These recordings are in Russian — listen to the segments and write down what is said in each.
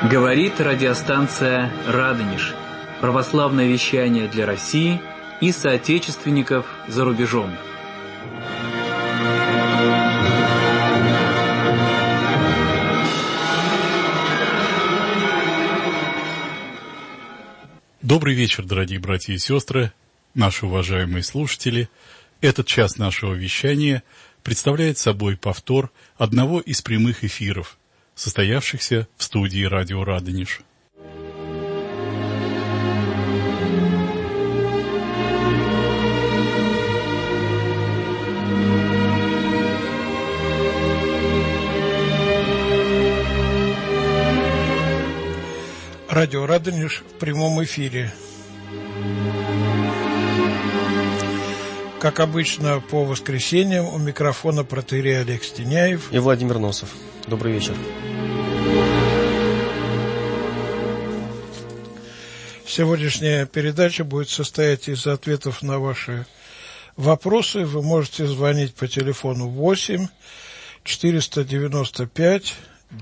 Говорит радиостанция «Радонеж». Православное вещание для России и соотечественников за рубежом. Добрый вечер, дорогие братья и сестры, наши уважаемые слушатели. Этот час нашего вещания представляет собой повтор одного из прямых эфиров, состоявшихся в студии радио «Радонеж». Радио «Радонеж» в прямом эфире. Как обычно, по воскресеньям у микрофона протоиерей Олег Стеняев и Владимир Носов. Добрый вечер. Сегодняшняя передача будет состоять из ответов на ваши вопросы. Вы можете звонить по телефону 8 495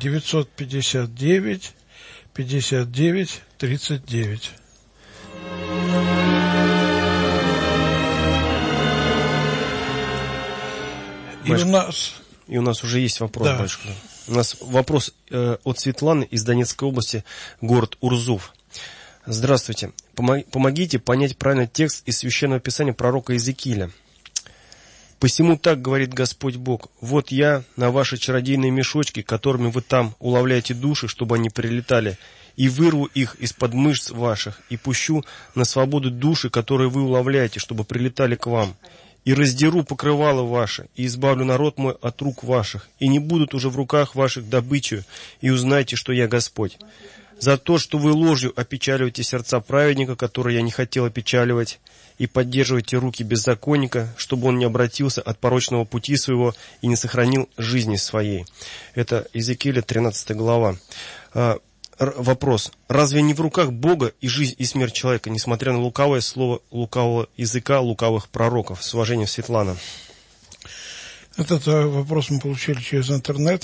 959 59 39. И у нас уже есть вопрос, да. Батюшка. У нас вопрос от Светланы из Донецкой области, город Урзув. Здравствуйте. Помогите понять правильно текст из Священного Писания пророка Иезекииля. «Посему так говорит Господь Бог, вот я на ваши чародейные мешочки, которыми вы там уловляете души, чтобы они прилетали, и вырву их из-под мышц ваших, и пущу на свободу души, которые вы уловляете, чтобы прилетали к вам. И раздеру покрывало ваше, и избавлю народ мой от рук ваших, и не будут уже в руках ваших добычу, и узнайте, что я Господь. За то, что вы ложью опечаливаете сердца праведника, которые я не хотел опечаливать, и поддерживаете руки беззаконника, чтобы он не обратился от порочного пути своего и не сохранил жизни своей». Это Иезекииля, 13 глава. Вопрос. Разве не в руках Бога и жизнь, и смерть человека, несмотря на лукавое слово лукавого языка лукавых пророков? С уважением, Светлана. Этот вопрос мы получили через интернет.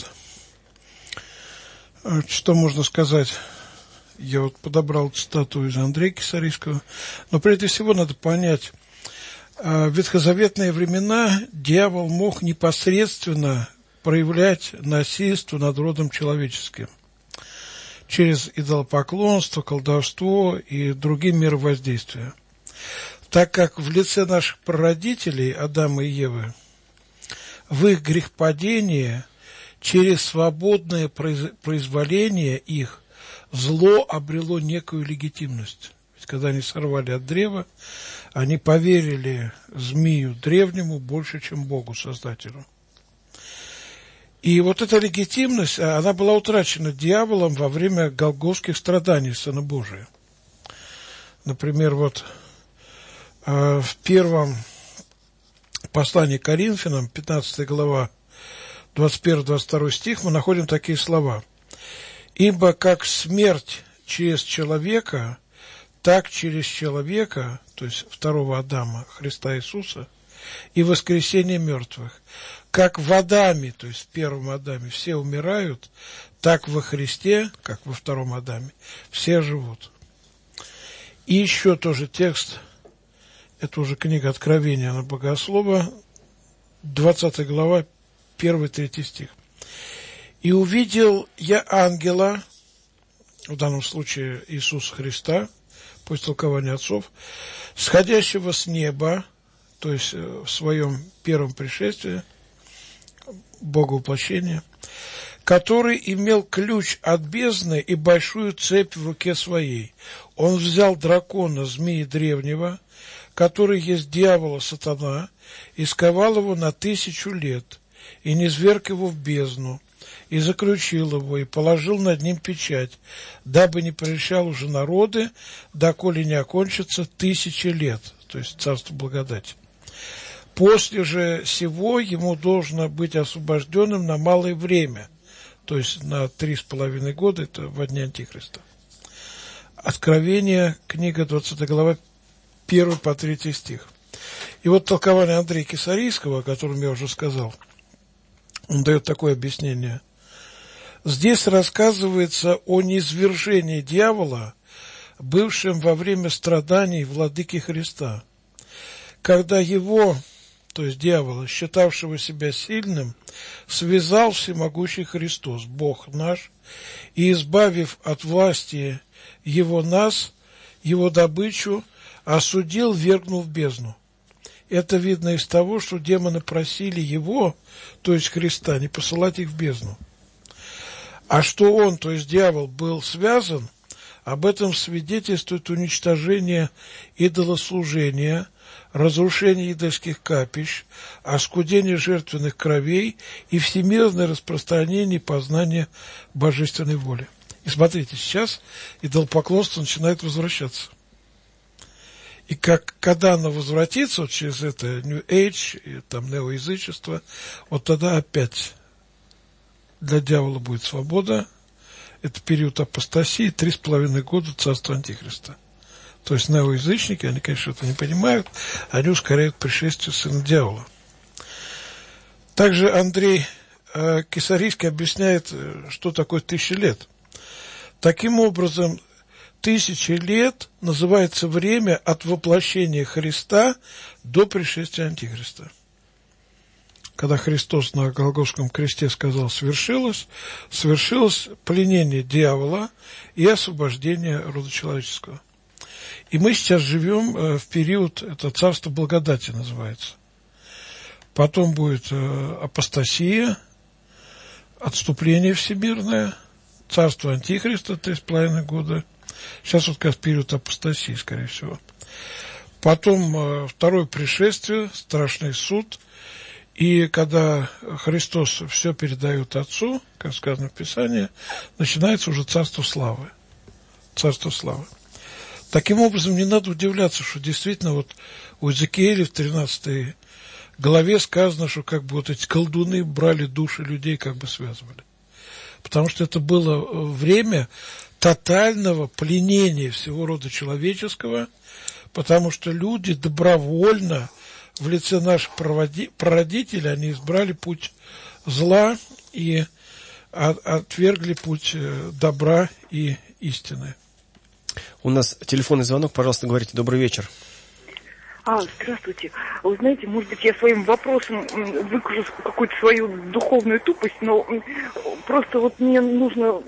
Что можно сказать? Я вот подобрал цитату из Андрея Кисарийского. Но прежде всего надо понять, в ветхозаветные времена дьявол мог непосредственно проявлять насильство над родом человеческим через идолопоклонство, колдовство и другие меры воздействия. Так как в лице наших прародителей, Адама и Евы, в их грехопадении, через свободное произволение их, зло обрело некую легитимность. Ведь когда они сорвали от древа, они поверили змею древнему больше, чем Богу, Создателю. И вот эта легитимность, она была утрачена дьяволом во время голгофских страданий Сына Божия. Например, вот в первом послании к Коринфянам, 15 глава, 21-22 стих, мы находим такие слова. «Ибо как смерть через человека, так через человека, то есть второго Адама, Христа Иисуса, и воскресение мертвых. Как в Адаме, то есть в первом Адаме, все умирают, так во Христе, как во втором Адаме, все живут». И еще тоже текст, это уже книга Откровения на Богослова, 20 глава, 1-3 стих. «И увидел я ангела», в данном случае Иисуса Христа, по истолкованию отцов, сходящего с неба, то есть в своем первом пришествии, Боговоплощения, который имел ключ от бездны и большую цепь в руке своей. Он взял дракона, змеи древнего, который есть дьявола, сатана, и сковал его на 1000 лет, и низверг его в бездну, и заключил его, и положил над ним печать, дабы не прельщал уже народы, доколе не окончится 1000 лет, то есть царство благодати. После же сего ему должно быть освобожденным на малое время, то есть на 3,5 года, это во дни Антихриста. Откровение, книга 20 глава, 1-3 стих. И вот толкование Андрея Кисарийского, о котором я уже сказал, он дает такое объяснение. Здесь рассказывается о низвержении дьявола, бывшем во время страданий владыки Христа, когда его, то есть дьявола, считавшего себя сильным, связал всемогущий Христос, Бог наш, и, избавив от власти его нас, его добычу, осудил, ввергнув в бездну. Это видно из того, что демоны просили его, то есть Христа, не посылать их в бездну. А что он, то есть дьявол, был связан, об этом свидетельствует уничтожение идолослужения, разрушение идольских капищ, оскудение жертвенных кровей и всемирное распространение познания божественной воли. И смотрите, сейчас идолопоклонство начинает возвращаться. И когда оно возвратится, вот через это New Age, и там неоязычество, вот тогда опять для дьявола будет свобода. Это период апостасии, 3,5 года царства Антихриста. То есть неоязычники, они, конечно, это не понимают, они ускоряют пришествие сына дьявола. Также Андрей Кесарийский объясняет, что такое 1000 лет. Таким образом, 1000 лет называется время от воплощения Христа до пришествия Антихриста. Когда Христос на Голгофском кресте сказал «свершилось», свершилось пленение дьявола и освобождение рода человеческого. И мы сейчас живем в период, это царство благодати называется. Потом будет апостасия, отступление всемирное, царство Антихриста 3,5 года. Сейчас вот как раз период апостасии, скорее всего. Потом второе пришествие, страшный суд. И когда Христос все передает Отцу, как сказано в Писании, начинается уже царство славы. Царство славы. Таким образом, не надо удивляться, что действительно вот у Иезекииля в 13 главе сказано, что как бы вот эти колдуны брали души людей, как бы связывали. Потому что это было время тотального пленения всего рода человеческого, потому что люди добровольно в лице наших прародителей, они избрали путь зла и отвергли путь добра и истины. У нас телефонный звонок, пожалуйста, говорите. Добрый вечер. Здравствуйте. Вы знаете, может быть, я своим вопросом выкажу какую-то свою духовную тупость, но просто вот мне нужно,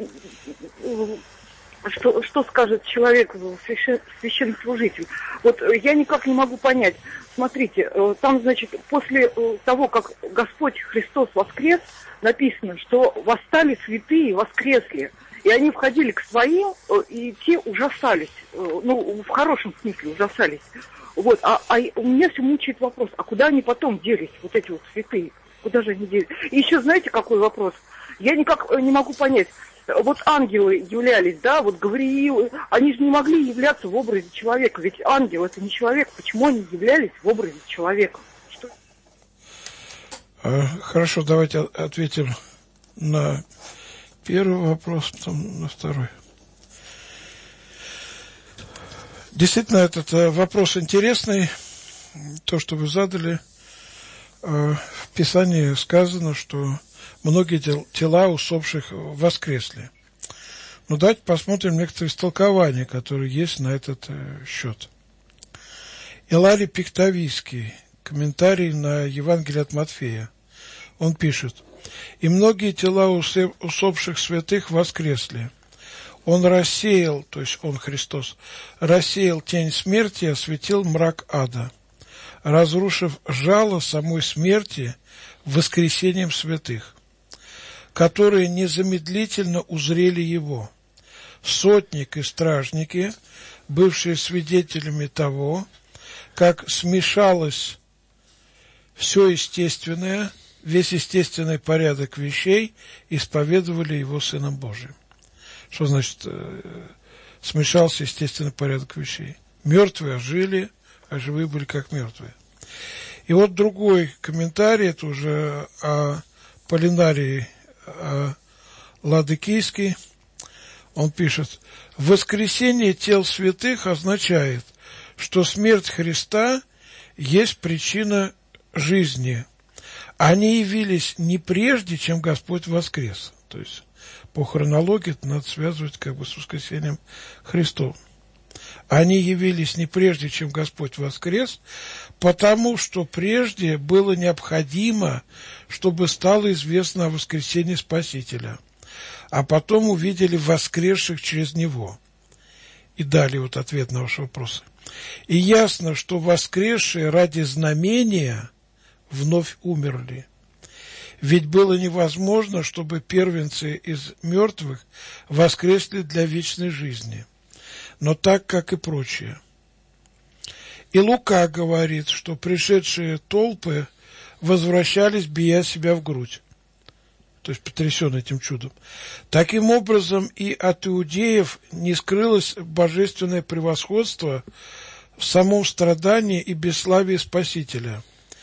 что скажет человек, священнослужитель. Вот я никак не могу понять. Смотрите, там, значит, после того, как Господь Христос воскрес, написано, что восстали святые, воскресли. И они входили к своим, и те ужасались. Ну, в хорошем смысле ужасались. Вот, а у меня все мучает вопрос, а куда они потом делись, вот эти вот святые? Куда же они делись? И еще знаете, какой вопрос? Я никак не могу понять. Вот ангелы являлись, да, вот Гавриил, они же не могли являться в образе человека, ведь ангел это не человек, почему они являлись в образе человека? Что? Хорошо, давайте ответим на первый вопрос, потом на второй. Действительно, этот вопрос интересный, то, что вы задали. В Писании сказано, что многие тела усопших воскресли. Но давайте посмотрим некоторые истолкования, которые есть на этот счет. Иларий Пиктавийский, комментарий на Евангелие от Матфея. Он пишет: «И многие тела усопших святых воскресли. Он рассеял, то есть он, Христос, рассеял тень смерти и осветил мрак ада, разрушив жало самой смерти воскресением святых, которые незамедлительно узрели его. Сотник и стражники, бывшие свидетелями того, как смешалось все естественное, весь естественный порядок вещей, исповедовали его Сыном Божиим». Что значит смешался естественный порядок вещей? Мертвые ожили, а живые были как мертвые. И вот другой комментарий, это уже Полинарий Ладыкийский, он пишет: «Воскресение тел святых означает, что смерть Христа есть причина жизни. Они явились не прежде, чем Господь воскрес». То есть по хронологии это надо связывать как бы с воскресением Христовым. Они явились не прежде, чем Господь воскрес, потому что прежде было необходимо, чтобы стало известно о воскресении Спасителя, а потом увидели воскресших через Него. И далее вот ответ на ваши вопросы. И ясно, что воскресшие ради знамения вновь умерли. Ведь было невозможно, чтобы первенцы из мертвых воскресли для вечной жизни, но так, как и прочие. И Лука говорит, что пришедшие толпы возвращались, бия себя в грудь, то есть потрясенные этим чудом. Таким образом, и от иудеев не скрылось божественное превосходство в самом страдании и бесславии Спасителя.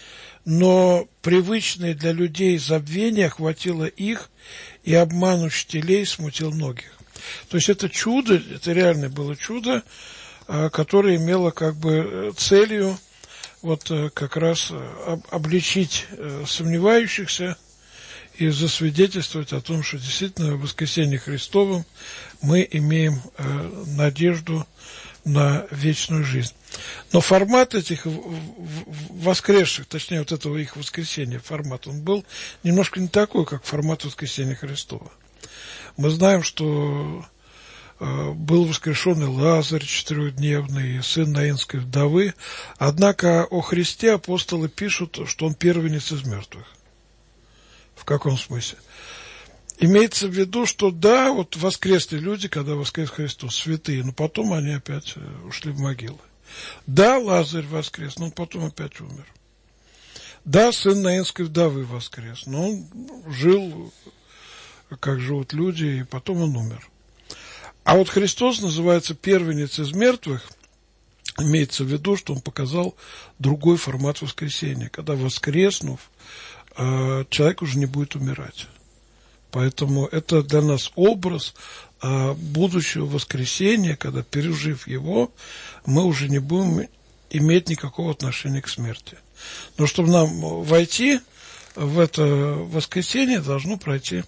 Но привычное для людей забвение охватило их, и обман учителей смутил многих. То есть это чудо, это реально было чудо, которое имело как бы целью вот как раз обличить сомневающихся и засвидетельствовать о том, что действительно в воскресении Христовом мы имеем надежду на вечную жизнь. Но формат этих воскресших, точнее вот этого их воскресения, формат, он был немножко не такой, как формат воскресения Христова. Мы знаем, что был воскрешенный Лазарь четырехдневный, сын Наинской вдовы, однако о Христе апостолы пишут, что он первенец из мертвых. В каком смысле? Имеется в виду, что да, вот воскресли люди, когда воскрес Христос, святые, но потом они опять ушли в могилы. Да, Лазарь воскрес, но он потом опять умер. Да, сын Наинской вдовы воскрес, но он жил, как живут люди, и потом он умер. А вот Христос называется первенец из мертвых, имеется в виду, что он показал другой формат воскресения, когда, воскреснув, человек уже не будет умирать. Поэтому это для нас образ будущего воскресения, когда, пережив его, мы уже не будем иметь никакого отношения к смерти. Но чтобы нам войти в это воскресение, должно пройти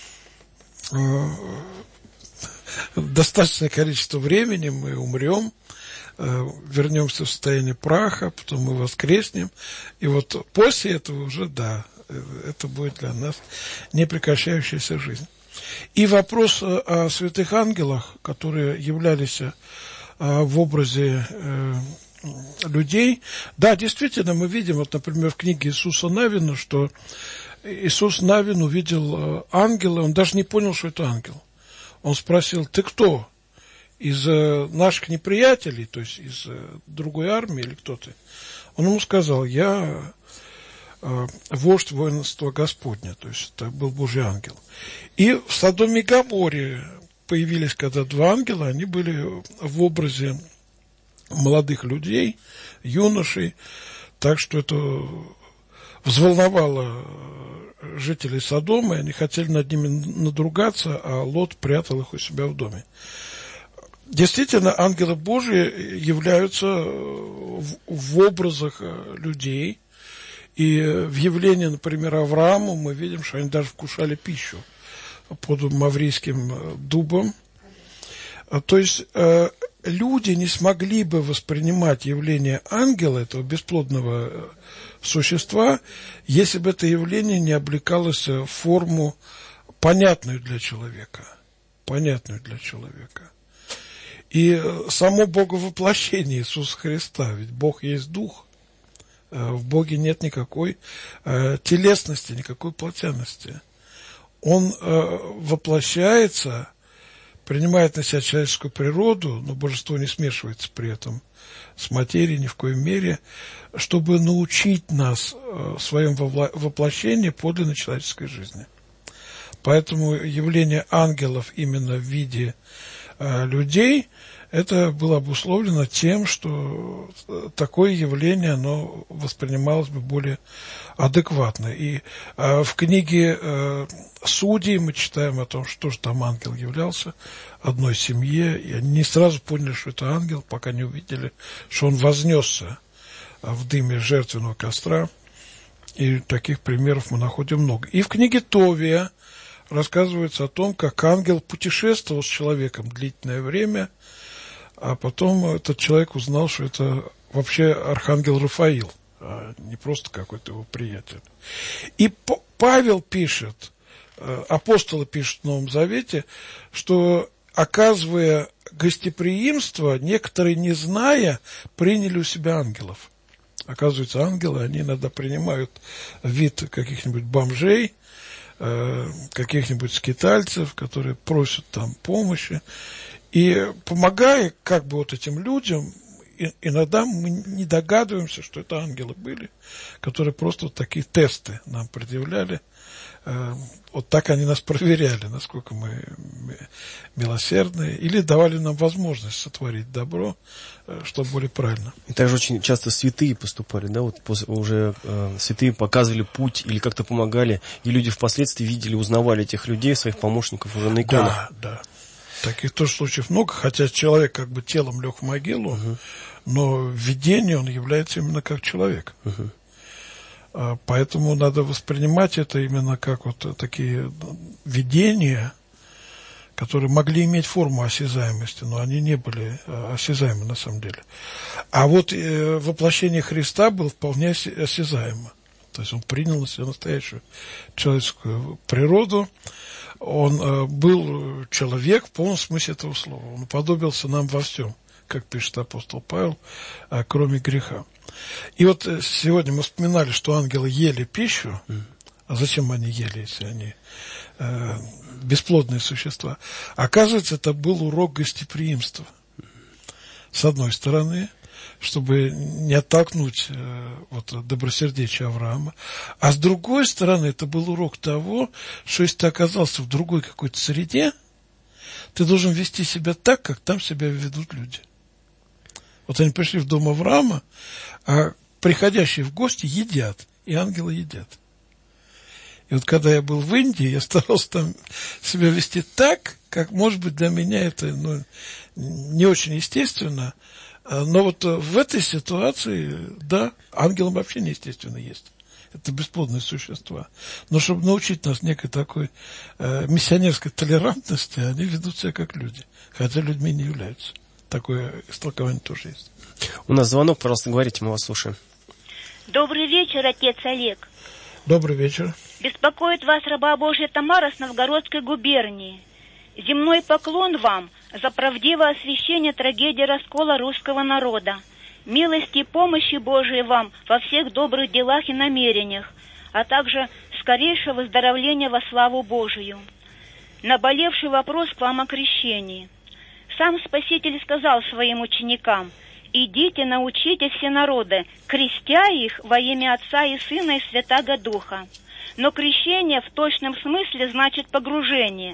достаточное количество времени, мы умрем, вернемся в состояние праха, потом мы воскреснем. И вот после этого уже, да, это будет для нас непрекращающаяся жизнь. И вопрос о святых ангелах, которые являлись в образе людей. Да, действительно, мы видим, вот, например, в книге Иисуса Навина, что Иисус Навин увидел ангела, он даже не понял, что это ангел. Он спросил: ты кто? Из наших неприятелей, то есть из другой армии, или кто ты? Он ему сказал: я вождь воинства Господня, то есть это был Божий ангел. И в Содоме и Гоморе появились, когда два ангела, они были в образе молодых людей, юношей, так что это взволновало жителей Содома, и они хотели над ними надругаться, а Лот прятал их у себя в доме. Действительно, ангелы Божии являются в образах людей, и в явлении, например, Аврааму мы видим, что они даже вкушали пищу под маврийским дубом. То есть люди не смогли бы воспринимать явление ангела, этого бесплодного существа, если бы это явление не облекалось в форму, понятную для человека. Понятную для человека. И само Боговоплощение Иисуса Христа, ведь Бог есть Дух, в Боге нет никакой телесности, никакой плотяности. Он воплощается, принимает на себя человеческую природу, но божество не смешивается при этом с материей ни в коей мере, чтобы научить нас в своем воплощении подлинной человеческой жизни. Поэтому явление ангелов именно в виде людей, это было обусловлено тем, что такое явление, оно воспринималось бы более адекватно. И в книге Судей мы читаем о том, что же там ангел являлся одной семье, и они не сразу поняли, что это ангел, пока не увидели, что он вознесся в дыме жертвенного костра. И таких примеров мы находим много. И в книге Товия рассказывается о том, как ангел путешествовал с человеком длительное время, а потом этот человек узнал, что это вообще архангел Рафаил, а не просто какой-то его приятель. И Павел пишет, апостолы пишут в Новом Завете, что, оказывая гостеприимство, некоторые, не зная, приняли у себя ангелов. Оказывается, ангелы, они иногда принимают вид каких-нибудь бомжей, каких-нибудь скитальцев, которые просят там помощи. И помогая как бы вот этим людям, иногда мы не догадываемся, что это ангелы были, которые просто вот такие тесты нам предъявляли. Вот так они нас проверяли, насколько мы милосердны, или давали нам возможность сотворить добро, что более правильно. И также очень часто святые поступали, да, вот уже святые показывали путь или как-то помогали, и люди впоследствии видели, узнавали этих людей, своих помощников уже на иконах. Да. Таких тоже случаев много, хотя человек как бы телом лег в могилу, но в видении он является именно как человек. Поэтому надо воспринимать это именно как вот такие видения, которые могли иметь форму осязаемости, но они не были осязаемы на самом деле. А вот воплощение Христа было вполне осязаемо. То есть он принял на себя настоящую человеческую природу. Он был человек в полном смысле этого слова. Он уподобился нам во всем, как пишет апостол Павел, кроме греха. И вот сегодня мы вспоминали, что ангелы ели пищу. А зачем они ели, если они бесплодные существа? Оказывается, это был урок гостеприимства. С одной стороны, чтобы не оттолкнуть добросердечие Авраама. А с другой стороны, это был урок того, что если ты оказался в другой какой-то среде, ты должен вести себя так, как там себя ведут люди. Вот они пришли в дом Авраама, а приходящие в гости едят, и ангелы едят. И вот когда я был в Индии, я старался там себя вести так, как, может быть, для меня это не очень естественно. Но вот в этой ситуации, да, ангелам вообще неестественно есть. Это бесплодные существа. Но чтобы научить нас некой такой миссионерской толерантности, они ведут себя как люди, хотя людьми не являются. Такое истолкование тоже есть. У нас звонок, пожалуйста, говорите, мы вас слушаем. Добрый вечер, отец Олег. Добрый вечер. Беспокоит вас раба Божья Тамара с Новгородской губернии. Земной поклон вам за правдивое освящение трагедии раскола русского народа. Милости и помощи Божией вам во всех добрых делах и намерениях, а также скорейшего выздоровления во славу Божию. Наболевший вопрос к вам о крещении. Сам Спаситель сказал своим ученикам: «Идите, научите все народы, крестя их во имя Отца и Сына и Святаго Духа». Но крещение в точном смысле значит погружение.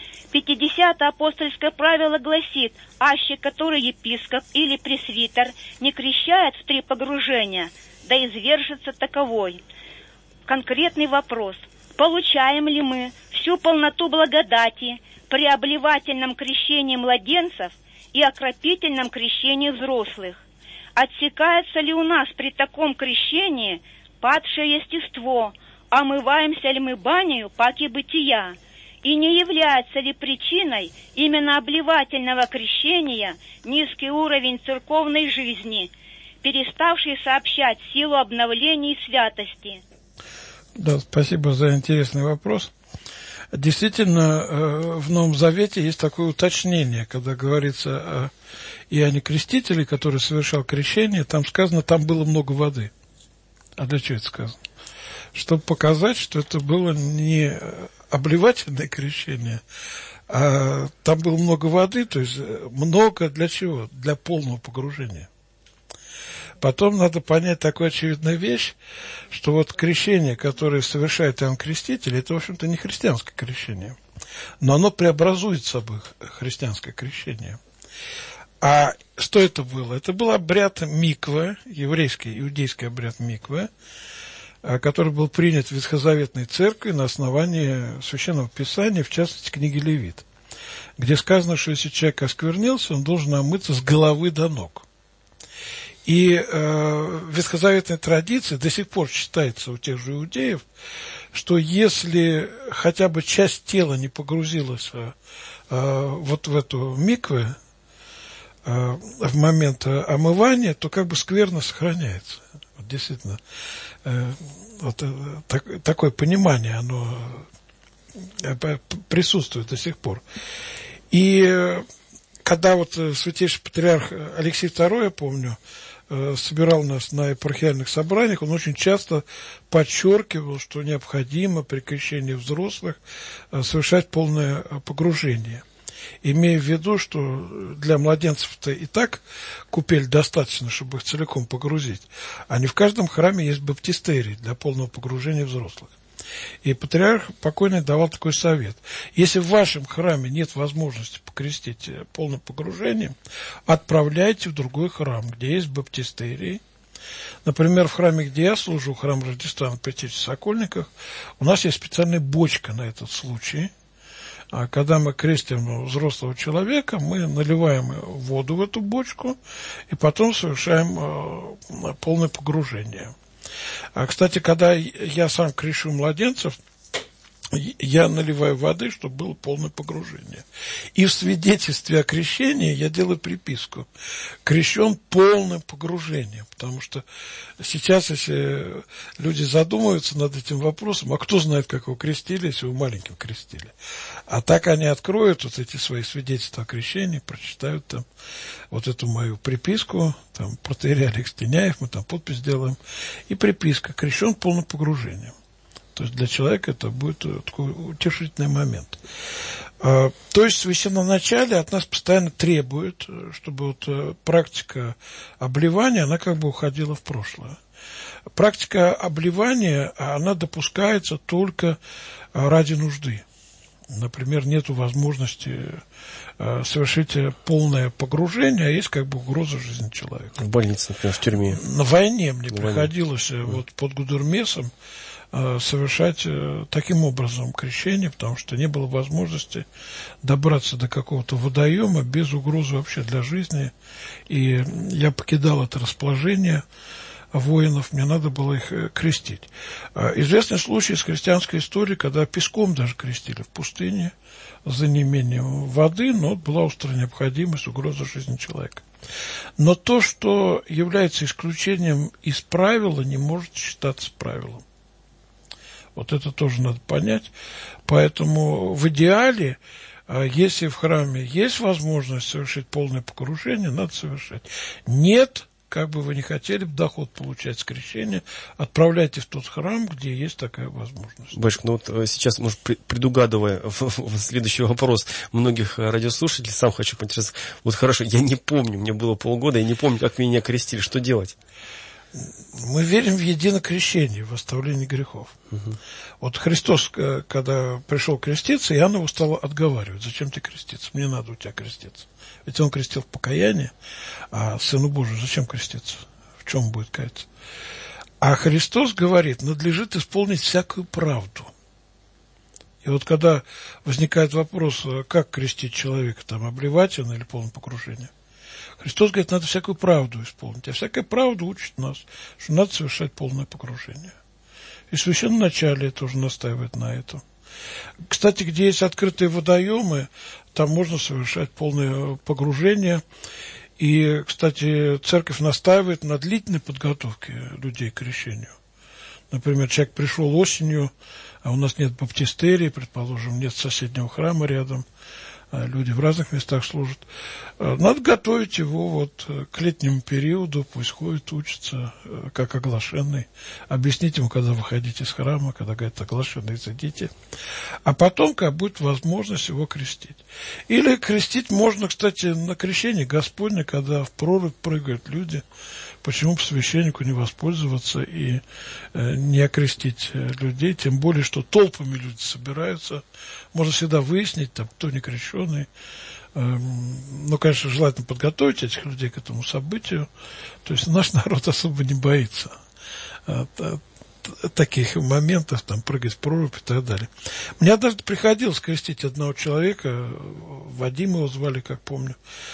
50-е апостольское правило гласит: аще который епископ или пресвитер не крещает в 3 погружения, да извержется таковой. Конкретный вопрос: получаем ли мы всю полноту благодати при обливательном крещении младенцев и окропительном крещении взрослых? Отсекается ли у нас при таком крещении падшее естество? Омываемся ли мы банею паки бытия? И не является ли причиной именно обливательного крещения низкий уровень церковной жизни, переставший сообщать силу обновления и святости? Да, спасибо за интересный вопрос. Действительно, в Новом Завете есть такое уточнение, когда говорится о Иоанне Крестителе, который совершал крещение, там сказано, там было много воды. А для чего это сказано? Чтобы показать, что это было не обливательное крещение, а там было много воды, то есть много для чего? Для полного погружения. Потом надо понять такую очевидную вещь, что вот крещение, которое совершает Иоанн Креститель, это, в общем-то, не христианское крещение, но оно преобразует собой христианское крещение. А что это было? Это был обряд миквы, еврейский, иудейский обряд миквы, который был принят в Ветхозаветной церкви на основании Священного Писания, в частности, книги Левит, где сказано, что если человек осквернился, он должен омыться с головы до ног. И ветхозаветная традиция до сих пор считается у тех же иудеев, что если хотя бы часть тела не погрузилась вот в эту микве в момент омывания, то как бы скверно сохраняется. Вот действительно, вот такое понимание, оно присутствует до сих пор. И когда вот святейший патриарх Алексей II, я помню, собирал нас на епархиальных собраниях, он очень часто подчеркивал, что необходимо при крещении взрослых совершать полное погружение. Имея в виду, что для младенцев-то и так купель достаточно, чтобы их целиком погрузить, а не в каждом храме есть баптистерий для полного погружения взрослых. И патриарх покойный давал такой совет. Если в вашем храме нет возможности покрестить полным погружением, отправляйте в другой храм, где есть баптистерии. Например, в храме, где я служу, храм Рождества на Предтечи Сокольниках, у нас есть специальная бочка на этот случай. А когда мы крестим взрослого человека, мы наливаем воду в эту бочку и потом совершаем полное погружение. Кстати, когда я сам крещу младенцев, я наливаю воды, чтобы было полное погружение. И в свидетельстве о крещении я делаю приписку: крещен полным погружением. Потому что сейчас, если люди задумываются над этим вопросом, а кто знает, как его крестили, если его маленьким крестили. А так они откроют вот эти свои свидетельства о крещении, прочитают там вот эту мою приписку, там протоиерей Олег Стеняев, мы там подпись делаем, и приписка: крещен полным погружением. То есть для человека это будет такой утешительный момент. То есть священноначалие от нас постоянно требует, чтобы вот практика обливания, она как бы уходила в прошлое. Практика обливания, она допускается только ради нужды. Например, нет возможности совершить полное погружение, а есть как бы угроза жизни человека. В больнице, например, в тюрьме. На войне мне приходилось вот под Гудермесом совершать таким образом крещение, потому что не было возможности добраться до какого-то водоема без угрозы вообще для жизни. И я покидал это расположение воинов, мне надо было их крестить. Известный случай из христианской истории, когда песком даже крестили в пустыне за неимением воды, но была острая необходимость, угроза жизни человека. Но то, что является исключением из правила, не может считаться правилом. Вот это тоже надо понять. Поэтому в идеале, если в храме есть возможность совершить полное погружение, надо совершать. Нет, как бы вы ни хотели доход получать с крещения, отправляйте в тот храм, где есть такая возможность. Батюшка, ну вот сейчас, может, предугадывая в следующий вопрос многих радиослушателей, сам хочу поинтересоваться. Вот хорошо, я не помню, мне было полгода, я не помню, как меня крестили, что делать? Мы верим в единое крещение, в оставление грехов. Угу. Вот Христос, когда пришел креститься, Иоанн его стал отговаривать: зачем тебе креститься? Мне надо у тебя креститься. Ведь он крестил в покаянии, а Сыну Божию зачем креститься? В чем будет каяться? А Христос говорит: надлежит исполнить всякую правду. И вот когда возникает вопрос, как крестить человека, там, обливательно или полное погружение, Христос говорит: надо всякую правду исполнить. А всякая правда учит нас, что надо совершать полное погружение. И священноначалие тоже настаивает на этом. Кстати, где есть открытые водоемы, там можно совершать полное погружение. И, кстати, церковь настаивает на длительной подготовке людей к крещению. Например, человек пришел осенью, а у нас нет баптистерии, предположим, нет соседнего храма рядом, люди в разных местах служат. Надо готовить его вот к летнему периоду, пусть ходит, учится, как оглашенный. Объяснить ему, когда выходите из храма, когда говорят: оглашенный, зайдите. А потом, как будет возможность, его крестить. Или крестить можно, кстати, на крещении Господне, когда в прорубь прыгают люди. Почему бы священнику не воспользоваться и не окрестить людей, тем более, что толпами люди собираются. Можно всегда выяснить, там, кто не крещеный. Ну, конечно, желательно подготовить этих людей к этому событию. То есть наш народ особо не боится таких моментов, там, прыгать в прорубь и так далее. Мне однажды приходилось крестить одного человека, Вадим его звали, как помню,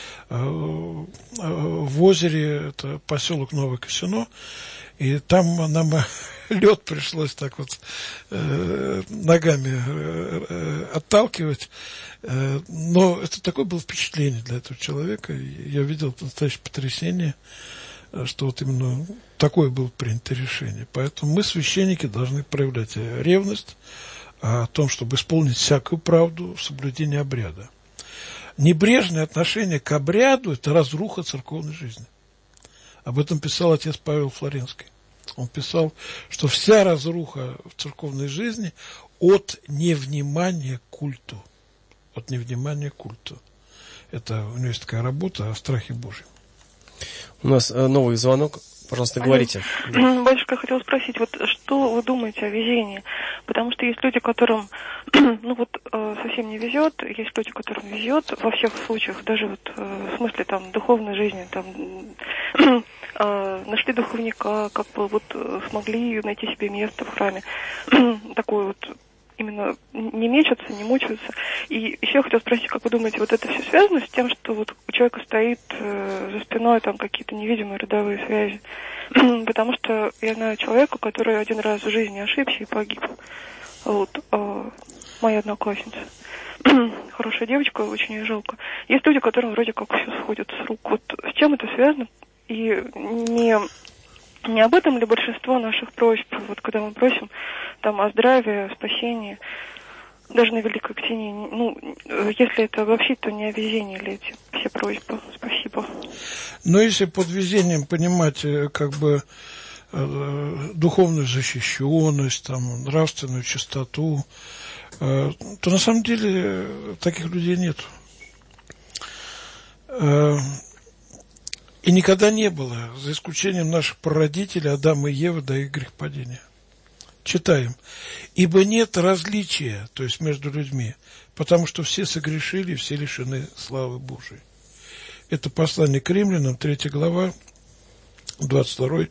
в озере, это поселок Новое Косино, и там нам лед пришлось так вот ногами отталкивать, но это такое было впечатление для этого человека. Я видел настоящее потрясение, что вот именно такое было принято решение. Поэтому мы, священники, должны проявлять ревность о том, чтобы исполнить всякую правду в соблюдении обряда. Небрежное отношение к обряду – это разруха церковной жизни. Об этом писал отец Павел Флоренский. Он писал, что вся разруха в церковной жизни от невнимания к культу. От невнимания к культу. Это у него есть такая работа о страхе Божьем. У нас новый звонок. Пожалуйста, говорите. Батюшка, хотел спросить, вот что вы думаете о везении? Потому что есть люди, которым совсем не везет, есть люди, которым везет во всех случаях, даже вот в смысле там духовной жизни, там нашли духовника, как бы вот смогли найти себе место в храме. Такое вот именно не мечутся, не мучаются. И еще хотел спросить, как вы думаете, вот это все связано с тем, что вот у человека стоит за спиной там какие-то невидимые родовые связи? Потому что я знаю человека, который один раз в жизни ошибся и погиб. Вот. Моя одноклассница. Хорошая девочка, очень ее жалко. Есть люди, которым вроде как все сходит с рук. Вот с чем это связано? И не об этом ли большинство наших просьб, вот когда мы просим там о здравии, о спасении, даже на Великой Ктении, если это обобщить, то не о везении ли эти все просьбы. Спасибо. Но если под везением понимать как бы духовную защищенность, там, нравственную чистоту, то на самом деле таких людей нет. И никогда не было, за исключением наших прародителей Адама и Евы до их грехопадения. Читаем. «Ибо нет различия, то есть между людьми, потому что все согрешили, все лишены славы Божией». Это послание к Римлянам, 3 глава, 22-23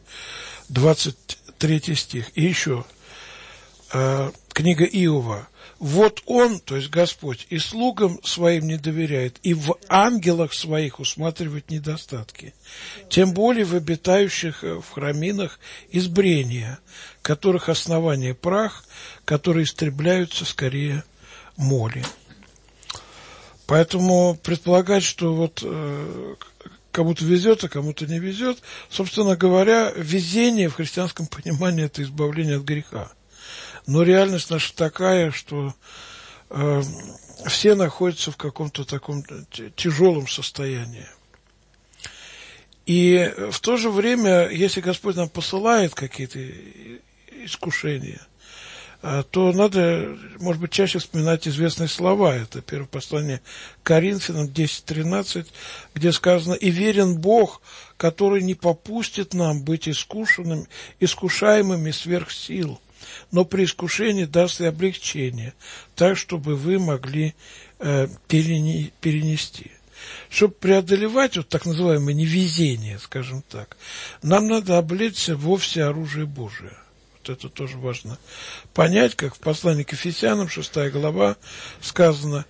стих. И еще книга Иова. «Вот он, то есть Господь, и слугам своим не доверяет, и в ангелах своих усматривает недостатки, тем более в обитающих в храминах избрения, которых основание прах, которые истребляются скорее моли». Поэтому предполагать, что вот кому-то везет, а кому-то не везет, собственно говоря, везение в христианском понимании – это избавление от греха. Но реальность наша такая, что все находятся в каком-то таком тяжелом состоянии. И в то же время, если Господь нам посылает какие-то искушения, то надо, может быть, чаще вспоминать известные слова. Это первое послание к Коринфянам 10:13, где сказано: «И верен Бог, который не попустит нам быть искушаемыми сверх сил, но при искушении даст и облегчение, так, чтобы вы могли перенести». Чтобы преодолевать вот так называемое невезение, скажем так, нам надо облечься во всеоружие Божие. Вот это тоже важно понять, как в послании к Ефесянам, 6 глава, сказано,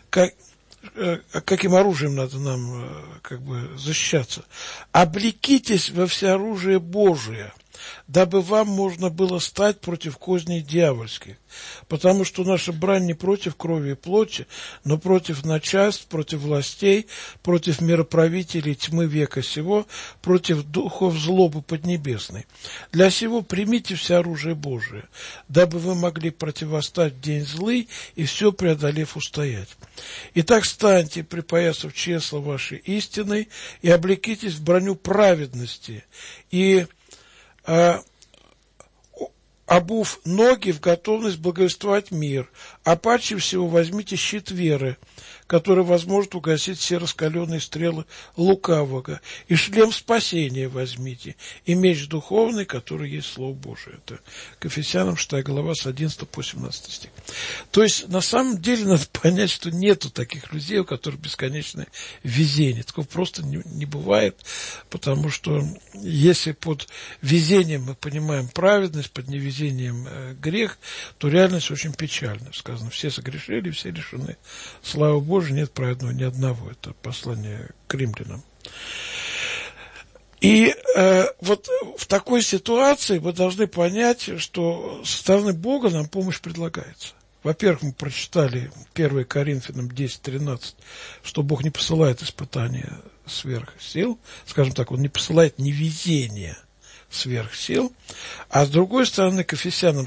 каким оружием надо нам как бы защищаться. «Облекитесь во всеоружие Божие, дабы вам можно было стать против козней дьявольских, потому что наша брань не против крови и плоти, но против начальств, против властей, против мироправителей тьмы века сего, против духов злобы поднебесной. Для сего примите все оружие Божие, дабы вы могли противостать в день злый и все преодолев устоять. Итак, станьте, припоясав чресла вашей истиной, и облекитесь в броню праведности, и обув ноги в готовность благовествовать мир, а паче всего возьмите щит веры, который возможет угасить все раскаленные стрелы лукавого. И шлем спасения возьмите, и меч духовный, который есть Слово Божие. Это к Ефесянам 6 глава с 11 по 17 стих. То есть, на самом деле, надо понять, что нету таких людей, у которых бесконечное везение. Такого просто не бывает, потому что если под везением мы понимаем праведность, под невезением грех, то реальность очень печальна. Сказано, все согрешили, все лишены славы Божией, нет праведного ни одного. Это послание к римлянам. И вот в такой ситуации мы должны понять, что со стороны Бога нам помощь предлагается. Во-первых, мы прочитали 1 Коринфянам 10:13, что Бог не посылает испытания сверх сил. Скажем так, Он не посылает невезение сверх сил. А с другой стороны, к Ефесянам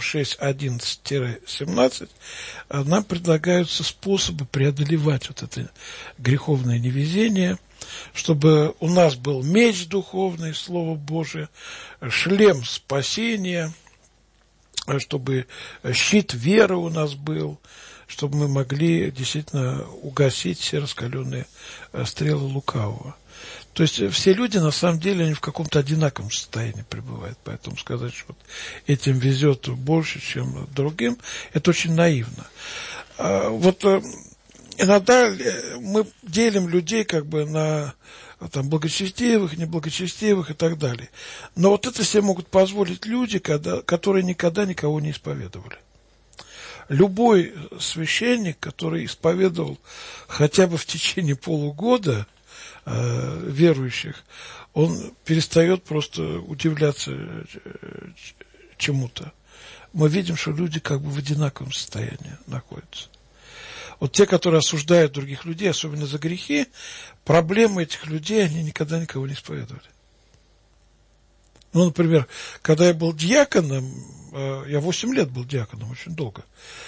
6:11-17 нам предлагаются способы преодолевать вот это греховное невезение, чтобы у нас был меч духовный, Слово Божие, шлем спасения, чтобы щит веры у нас был, чтобы мы могли действительно угасить все раскаленные стрелы лукавого. То есть все люди, на самом деле, они в каком-то одинаковом состоянии пребывают. Поэтому сказать, что вот этим везет больше, чем другим, это очень наивно. Вот иногда мы делим людей как бы на там, благочестивых, неблагочестивых и так далее. Но вот это себе могут позволить люди, которые никогда никого не исповедовали. Любой священник, который исповедовал хотя бы в течение полугода верующих, он перестает просто удивляться чему-то. Мы видим, что люди как бы в одинаковом состоянии находятся. Вот те, которые осуждают других людей, особенно за грехи, проблемы этих людей, они никогда никого не исповедовали. Ну, например, когда я был диаконом, я 8 лет был диаконом, очень долго,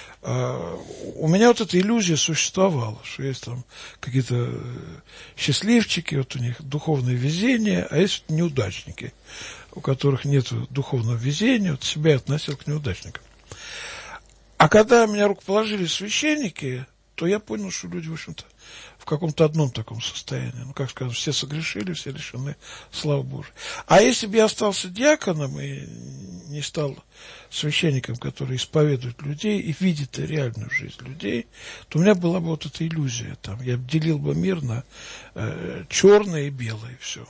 у меня вот эта иллюзия существовала, что есть там какие-то счастливчики, вот у них духовное везение, а есть вот неудачники, у которых нет духовного везения, вот себя я относил к неудачникам. А когда меня рукоположили священники, то я понял, что люди, в общем-то, в каком-то одном таком состоянии. Ну, как сказать, все согрешили, все лишены славы Божией. А если бы я остался диаконом и не стал священником, который исповедует людей и видит реальную жизнь людей, то у меня была бы вот эта иллюзия. Там, я делил бы мир на черное и белое, и все.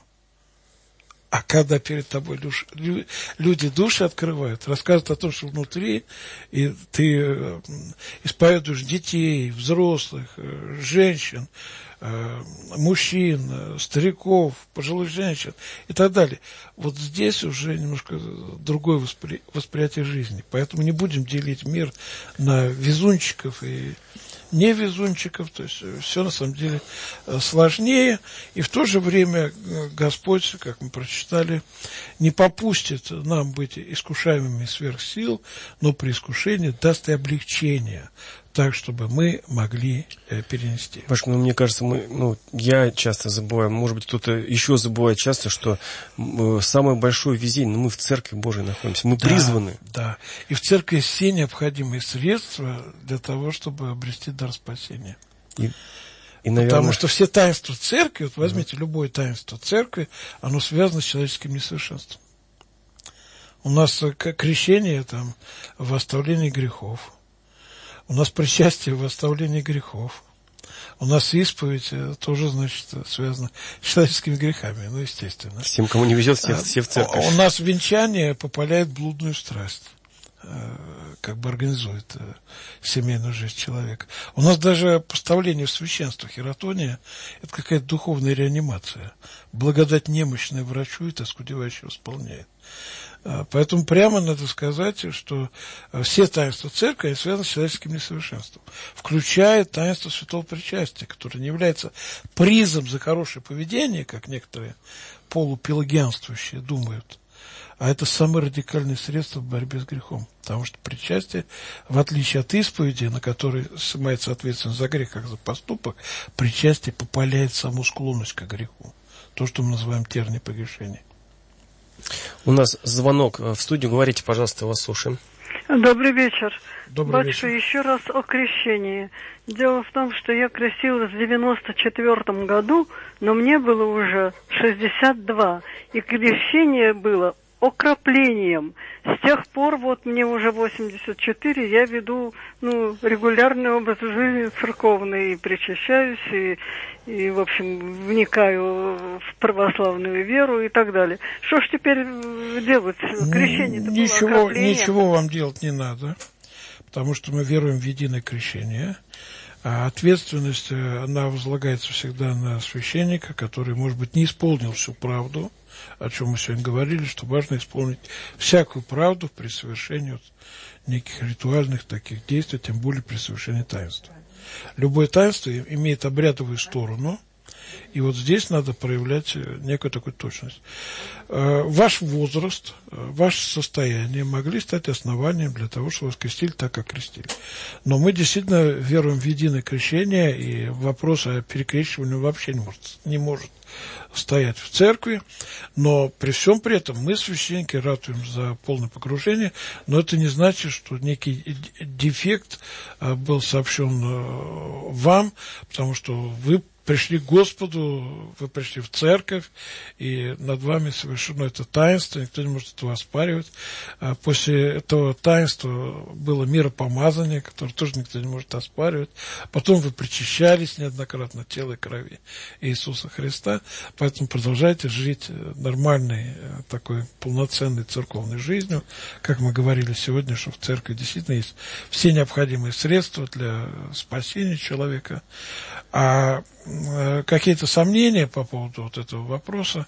А когда перед тобой люди души открывают, рассказывают о том, что внутри, и ты исповедуешь детей, взрослых, женщин, мужчин, стариков, пожилых женщин и так далее. Вот здесь уже немножко другое восприятие жизни. Поэтому не будем делить мир на везунчиков и невезунчиков, то есть все на самом деле сложнее, и в то же время Господь, как мы прочитали, не попустит нам быть искушаемыми сверх сил, но при искушении даст и облегчение, так, чтобы мы могли перенести. Паш, мне кажется, я часто забываю, может быть, кто-то еще забывает часто, что самое большое везение, мы в Церкви Божией находимся, мы призваны. Да, и в Церкви есть все необходимые средства для того, чтобы обрести дар спасения. И, наверное... Потому что все таинства Церкви, вот возьмите любое таинство Церкви, оно связано с человеческим несовершенством. У нас крещение, там, в оставлении грехов. У нас причастие в оставлении грехов. У нас исповедь тоже, значит, связана с человеческими грехами, ну, естественно. Всем, кому не везет, все в церковь. У нас венчание попаляет блудную страсть, как бы организует семейную жизнь человека. У нас даже поставление в священство хератония – это какая-то духовная реанимация. Благодать немощная врачует, а скудевающий восполняет. Поэтому прямо надо сказать, что все таинства Церкви связаны с человеческим несовершенством, включая таинство святого причастия, которое не является призом за хорошее поведение, как некоторые полупелагианствующие думают, а это самое радикальное средство в борьбе с грехом. Потому что причастие, в отличие от исповеди, на которой снимается ответственность за грех, как за поступок, причастие попаляет саму склонность к греху. То, что мы называем тернием погрешения. У нас звонок в студию. Говорите, пожалуйста, вас слушаем. Добрый вечер. Добрый Батюшка, вечер. еще раз о крещении. Дело в том, что я крестилась в 94 году, но мне было уже 62. И крещение было окроплением. С тех пор, вот мне уже 84, я веду регулярный образ жизни церковный, и причащаюсь, и, в общем, вникаю в православную веру и так далее. Что ж теперь делать? Крещение-то было окроплением. Ничего вам делать не надо, потому что мы веруем в единое крещение. А ответственность, она возлагается всегда на священника, который, может быть, не исполнил всю правду, о чем мы сегодня говорили, что важно исполнить всякую правду при совершении неких ритуальных таких действий, тем более при совершении таинства. Любое таинство имеет обрядовую сторону, и вот здесь надо проявлять некую такую точность. Ваш возраст, ваше состояние могли стать основанием для того, чтобы вас крестили так, как крестили. Но мы действительно веруем в единое крещение, и вопрос о перекрещивании вообще не может стоять в церкви, но при всем при этом мы, священники, ратуем за полное погружение, но это не значит, что некий дефект был сообщен вам, потому что вы пришли к Господу, вы пришли в церковь, и над вами совершено это таинство, никто не может этого оспаривать. После этого таинства было миропомазание, которое тоже никто не может оспаривать. Потом вы причащались неоднократно тело и крови Иисуса Христа, поэтому продолжайте жить нормальной, такой полноценной церковной жизнью. Как мы говорили сегодня, что в церкви действительно есть все необходимые средства для спасения человека. А какие-то сомнения по поводу вот этого вопроса,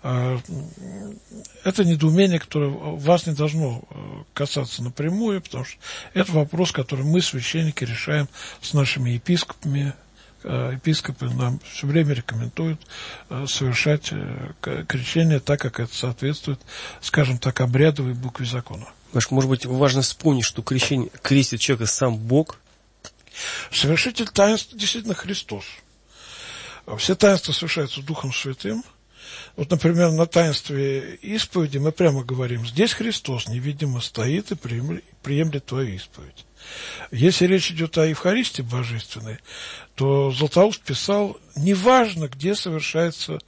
это недоумение, которое вас не должно касаться напрямую, потому что это вопрос, который мы, священники, решаем с нашими епископами. Епископы нам все время рекомендуют совершать крещение так, как это соответствует, скажем так, обрядовой букве закона. Может быть, важно вспомнить, что крещение крестит человека сам Бог? Совершитель таинств действительно Христос. Все таинства совершаются Духом Святым. Вот, например, на таинстве исповеди мы прямо говорим: здесь Христос невидимо стоит и приемлет твою исповедь. Если речь идет о Евхаристии божественной, то Златоуст писал: неважно, где совершается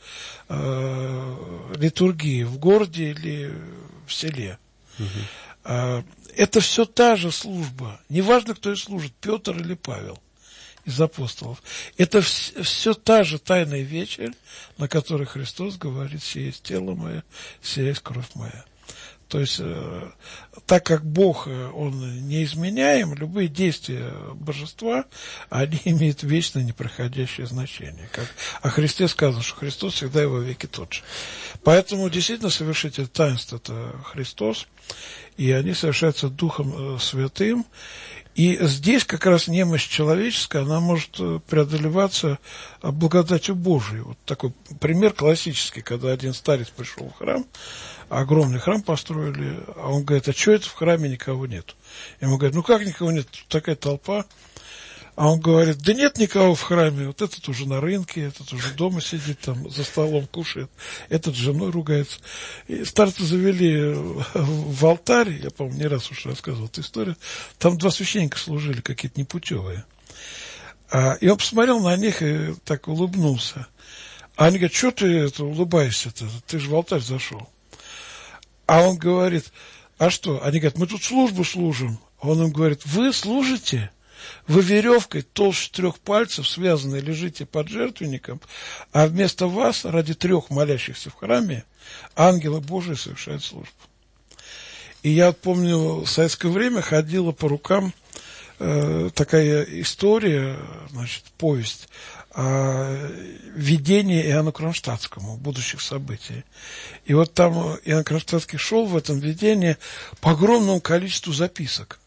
литургия, в городе или в селе. Это все та же служба. Неважно, кто и служит, Петр или Павел из апостолов. Это все та же тайная вечерь, на которой Христос говорит: сие есть тело мое, сие есть кровь моя. То есть, так как Бог, Он неизменяем, любые действия божества, они имеют вечное непроходящее значение. Как о Христе сказано, что Христос всегда и во веки тот же. Поэтому действительно совершитель таинств – это Христос, и они совершаются Духом Святым. И здесь как раз немощь человеческая, она может преодолеваться благодатью Божией. Вот такой пример классический, когда один старец пришел в храм, огромный храм построили, а он говорит: а что это в храме никого нет? Ему говорят: ну как никого нет, такая толпа. А он говорит: да нет никого в храме, вот этот уже на рынке, этот уже дома сидит, там за столом кушает, этот с женой ругается. И старцы завели в алтарь, я, по-моему, не раз уже рассказывал эту историю, там 2 священника служили, какие-то непутевые. И он посмотрел на них и так улыбнулся. А они говорят: что ты улыбаешься-то, ты же в алтарь зашел. А он говорит: а что? Они говорят: мы тут службу служим. А он им говорит: вы служите? Вы веревкой толще 3 пальцев связанные лежите под жертвенником, а вместо вас, ради 3 молящихся в храме, ангелы Божии совершают службу. И я помню, в советское время ходила по рукам такая история, значит, повесть о видении Иоанну Кронштадтскому будущих событий. И вот там Иоанн Кронштадтский шел в этом видении по огромному количеству записок.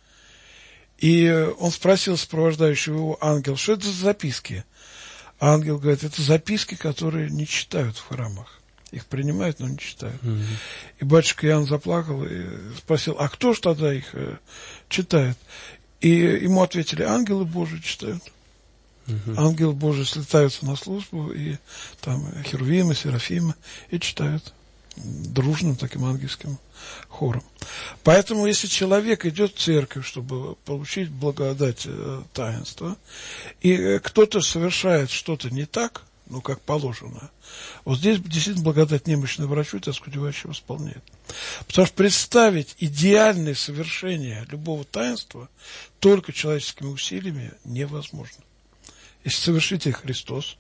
И он спросил сопровождающего его ангела: что это за записки? А ангел говорит: это записки, которые не читают в храмах. Их принимают, но не читают. И батюшка Иоанн заплакал и спросил: а кто ж тогда их читает? И ему ответили: ангелы Божии читают. Ангелы Божии слетаются на службу, и там херувимы, серафимы, и читают. дружным таким ангельским хором. Поэтому, если человек идет в церковь, чтобы получить благодать таинства, и кто-то совершает что-то не так, ну, как положено, вот здесь действительно благодать немощного врачу, так скудевающего исполняет. Потому что представить идеальное совершение любого таинства только человеческими усилиями невозможно. Если совершитель Христос,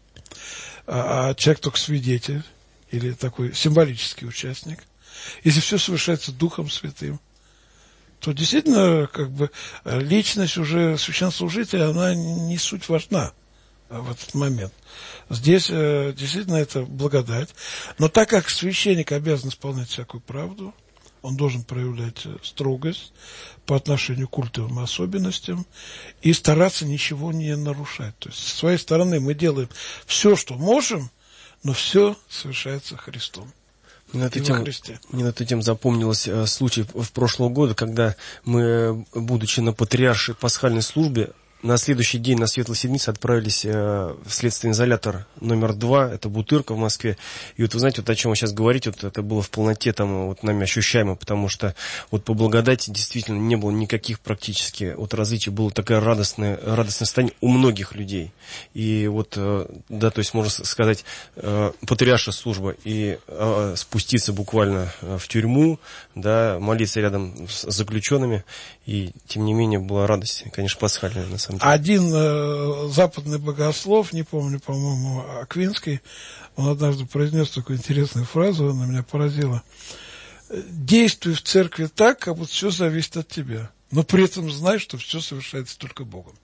а человек только свидетель, или такой символический участник, если все совершается Духом Святым, то действительно, как бы, личность уже священнослужителя, она не суть важна в этот момент. Здесь действительно это благодать. Но так как священник обязан исполнять всякую правду, он должен проявлять строгость по отношению к культовым особенностям и стараться ничего не нарушать. То есть, с своей стороны мы делаем все, что можем, но все совершается Христом. Мне над этим запомнилось случай в прошлого года, когда мы, будучи на патриаршей пасхальной службе, на следующий день, на Светлой Седмице, отправились в следственный изолятор номер 2, это Бутырка в Москве. И вот вы знаете, вот о чем вы сейчас говорите, вот это было в полноте там вот нами ощущаемо, потому что вот по благодати действительно не было никаких практически вот различий, было такое радостное состояние у многих людей. И вот, да, то есть можно сказать, патриаршая служба и спуститься буквально в тюрьму, да, молиться рядом с заключенными, и тем не менее была радость, конечно, пасхальная на самом деле. Один западный богослов, не помню, по-моему, Аквинский, он однажды произнес такую интересную фразу, она меня поразила. Действуй в церкви так, как будто все зависит от тебя, но при этом знай, что все совершается только Богом.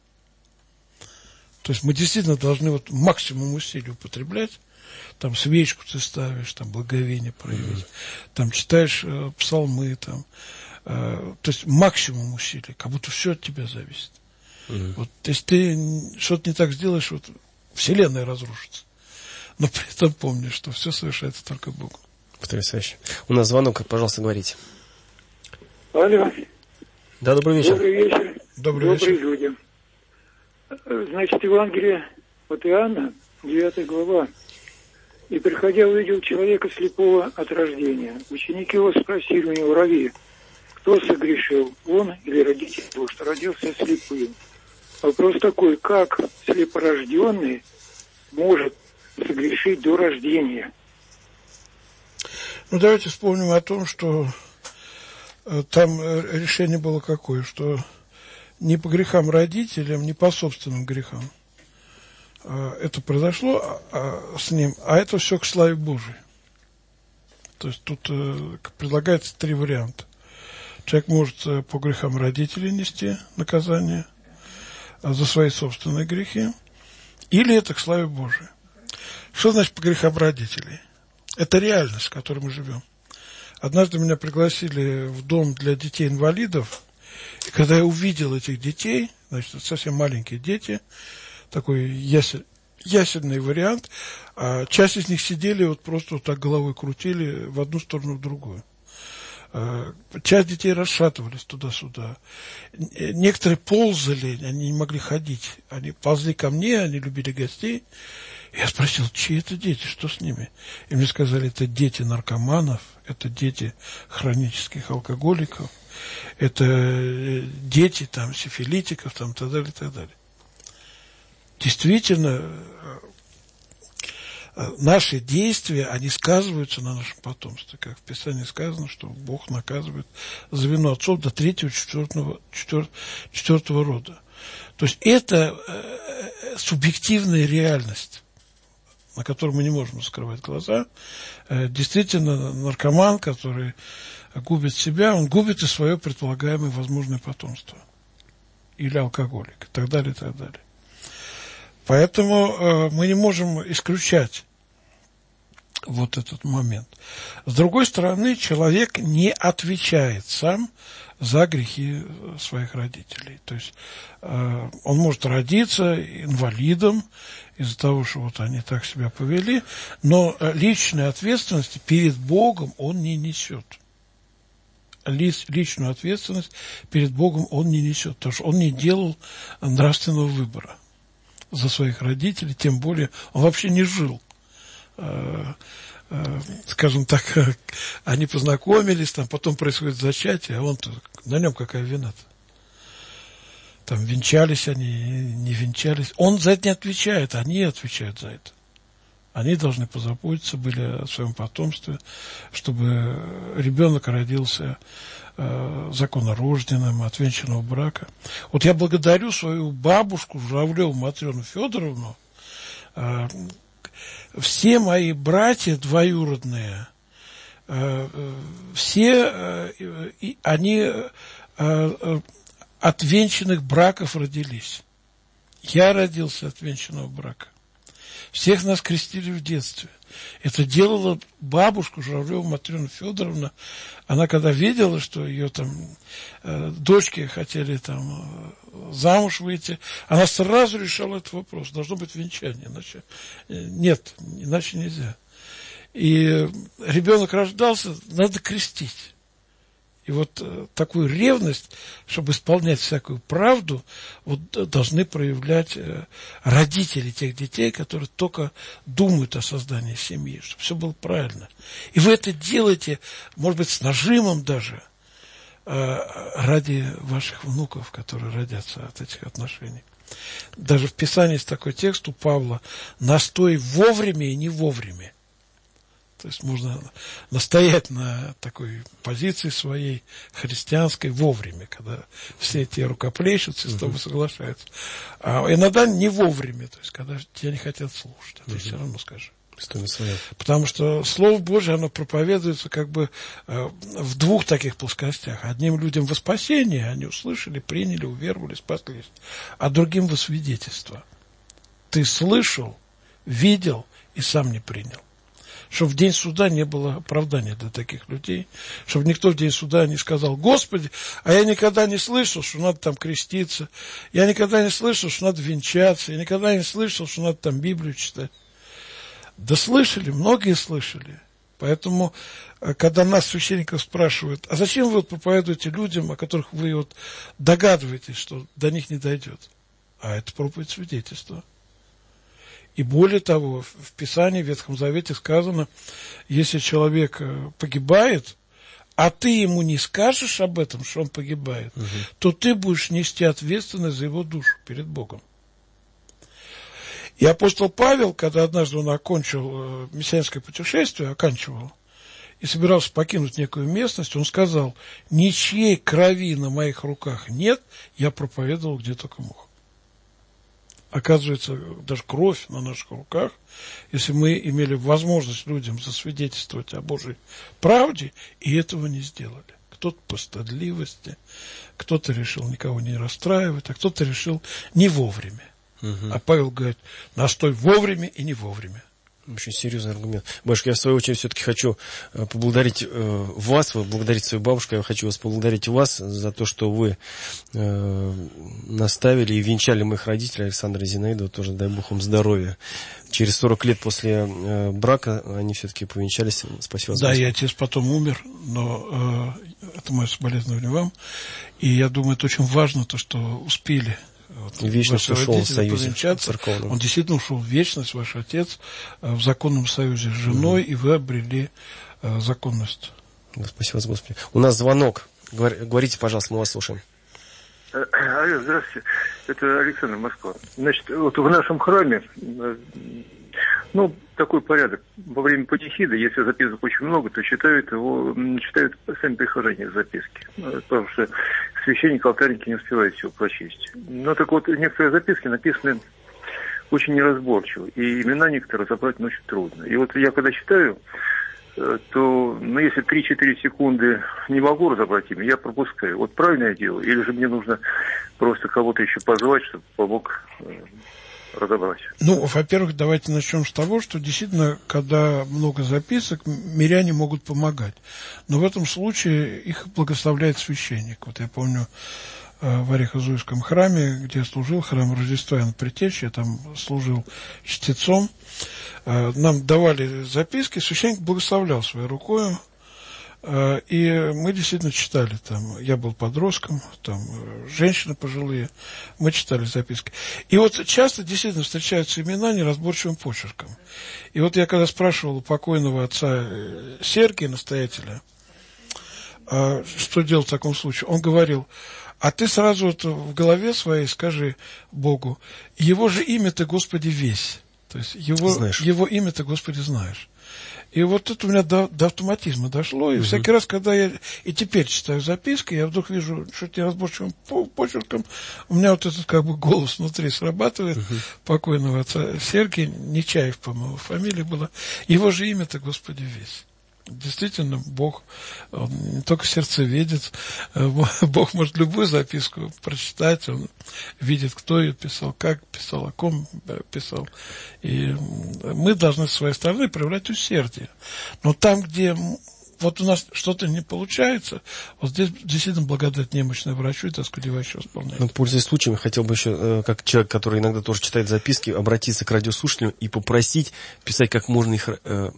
То есть мы действительно должны вот максимум усилий употреблять, там свечку ты ставишь, там благовение проявить, там читаешь псалмы, там, то есть максимум усилий, как будто все от тебя зависит. Вот, если ты что-то не так сделаешь, вот вселенная разрушится. Но при этом помни, что все совершается только Богом. Потрясающе. У нас звонок, пожалуйста, говорите. Алло. Да, добрый вечер. Добрый вечер. Добрый вечер. Люди. Значит, Евангелие от Иоанна, 9 глава. «И, приходя, увидел человека слепого от рождения. Ученики его спросили у него: Рави, кто согрешил, он или родитель его, что родился слепым?» Вопрос такой: как слепорожденный может согрешить до рождения? Ну, давайте вспомним о том, что там решение было какое, что не по грехам родителям, не по собственным грехам это произошло с ним, а это все к славе Божией. То есть тут предлагается 3 варианта. Человек может по грехам родителей нести наказание за свои собственные грехи, или это к славе Божией. Что значит по грехам родителей? Это реальность, в которой мы живем. Однажды меня пригласили в дом для детей-инвалидов, и когда я увидел этих детей, значит, это совсем маленькие дети, такой ясельный вариант, а часть из них сидели, вот просто вот так головой крутили в одну сторону, в другую. Часть детей расшатывались туда-сюда. Некоторые ползали, они не могли ходить. Они ползли ко мне, они любили гостей. Я спросил, чьи это дети, что с ними? И мне сказали, это дети наркоманов, это дети хронических алкоголиков, это дети там сифилитиков, там, так далее, так далее. Действительно, наши действия, они сказываются на нашем потомстве. Как в Писании сказано, что Бог наказывает за вину отцов до 3-4 рода. То есть это субъективная реальность, на которую мы не можем закрывать глаза. Действительно, наркоман, который губит себя, он губит и свое предполагаемое возможное потомство. Или алкоголик, и так далее, и так далее. Поэтому мы не можем исключать вот этот момент. С другой стороны, человек не отвечает сам за грехи своих родителей. То есть он может родиться инвалидом из-за того, что вот они так себя повели, но личной ответственности перед Богом он не несет. Личную ответственность перед Богом он не несет, потому что он не делал нравственного выбора за своих родителей, тем более он вообще не жил скажем так, они познакомились, там потом происходит зачатие, а он-то, на нем какая вина-то? Там венчались они, не венчались. Он за это не отвечает, они отвечают за это. Они должны позаботиться были о своем потомстве, чтобы ребенок родился законнорожденным, от венчанного брака. Вот я благодарю свою бабушку Журавлеву Матрёну Федоровну. Все мои братья двоюродные, все они от венчанных браков родились. Я родился от венчанного брака. Всех нас крестили в детстве. Это делала бабушка Журавлева Матрёна Федоровна. Она когда видела, что ее там дочки хотели там замуж выйти, она сразу решала этот вопрос. Должно быть венчание, иначе нет, иначе нельзя. И ребенок рождался, надо крестить. И вот такую ревность, чтобы исполнять всякую правду, вот должны проявлять родители тех детей, которые только думают о создании семьи, чтобы все было правильно. И вы это делаете, может быть, с нажимом даже, ради ваших внуков, которые родятся от этих отношений. Даже в Писании есть такой текст у Павла: «Настой вовремя и не вовремя». То есть можно настоять на такой позиции своей христианской вовремя, когда все те рукоплещутся и с тобой соглашаются. А иногда не вовремя, то есть когда тебя не хотят слушать, ты все равно скажи. Потому что Слово Божие, оно проповедуется как бы в двух таких плоскостях. Одним людям во спасение, они услышали, приняли, уверовали, спаслись, а другим во свидетельство. Ты слышал, видел и сам не принял. Чтобы в день суда не было оправдания для таких людей, чтобы никто в день суда не сказал: Господи, а я никогда не слышал, что надо там креститься, я никогда не слышал, что надо венчаться, я никогда не слышал, что надо там Библию читать. Да слышали, многие слышали. Поэтому, когда нас, священников, спрашивают: а зачем вы вот проповедуете людям, о которых вы вот догадываетесь, что до них не дойдет? А это проповедь свидетельства. И более того, в Писании, в Ветхом Завете сказано: если человек погибает, а ты ему не скажешь об этом, что он погибает, то ты будешь нести ответственность за его душу перед Богом. И апостол Павел, когда однажды он окончил миссионерское путешествие, оканчивал, и собирался покинуть некую местность, он сказал: ничьей крови на моих руках нет, я проповедовал где только мог. Оказывается, даже кровь на наших руках, если мы имели возможность людям засвидетельствовать о Божьей правде, и этого не сделали. Кто-то по стыдливости, кто-то решил никого не расстраивать, а кто-то решил не вовремя. А Павел говорит: настой вовремя и не вовремя. Очень серьезный аргумент. Бабушка, я в свою очередь все-таки хочу поблагодарить вас, поблагодарить свою бабушку, я хочу вас поблагодарить вас за то, что вы наставили и венчали моих родителей, Александра и Зинаиду, тоже дай Бог им здоровья. Через 40 лет после брака они все-таки повенчались. Спасибо. Да, и отец потом умер, но это мое соболезнование вам. И я думаю, это очень важно, то, что успели. Вот, вечность ушел в союзе церковном. Он действительно ушел в вечность, ваш отец, в законном союзе с женой, и вы обрели законность. Спасибо, Господи. У нас звонок. Говорите, пожалуйста, мы вас слушаем. Алло, здравствуйте. Это Александр, Москва. Значит, вот в нашем храме, такой порядок. Во время панихиды, если записок очень много, то читают сами прихожане записки. Потому что священник, алтарники не успевают все прочесть. Но так вот, некоторые записки написаны очень неразборчиво. И имена некоторые разобрать очень трудно. И вот я когда читаю, то, если 3-4 секунды не могу разобрать имя, я пропускаю. Вот правильно я делаю? Или же мне нужно просто кого-то еще позвать, чтобы помог разобрать? Во-первых, давайте начнем с того, что действительно, когда много записок, миряне могут помогать. Но в этом случае их благословляет священник. Вот я помню, в Орехово-Зуевском храме, где я служил, храм Рождества Иоанна Предтечи, я там служил чтецом, нам давали записки, священник благословлял своей рукой И мы действительно читали там, я был подростком, там женщины пожилые, мы читали записки. И вот часто действительно встречаются имена неразборчивым почерком. И вот я когда спрашивал у покойного отца Сергия, настоятеля, что делать в таком случае, он говорил: а ты сразу вот в голове своей скажи Богу: его же имя ты, Господи, весь. То есть его имя ты, Господи, знаешь. И вот это у меня до автоматизма дошло. И всякий раз, когда я и теперь читаю записки, я вдруг вижу что-то неразборчивым почерком, у меня вот этот как бы голос внутри срабатывает покойного отца Сергия, Нечаев, по-моему, фамилия была. Его же имя-то, Господи, весь. Действительно, Бог, он не только сердцеведец, Бог может любую записку прочитать, он видит, кто ее писал, как писал, о ком писал. И мы должны с своей стороны проявлять усердие. Но там, где вот у нас что-то не получается, вот здесь действительно благодать немощной врачу, и, так сказать, еще исполняет. Ну, пользуясь случаем, я хотел бы еще, как человек, который иногда тоже читает записки, обратиться к радиослушателю и попросить писать как можно их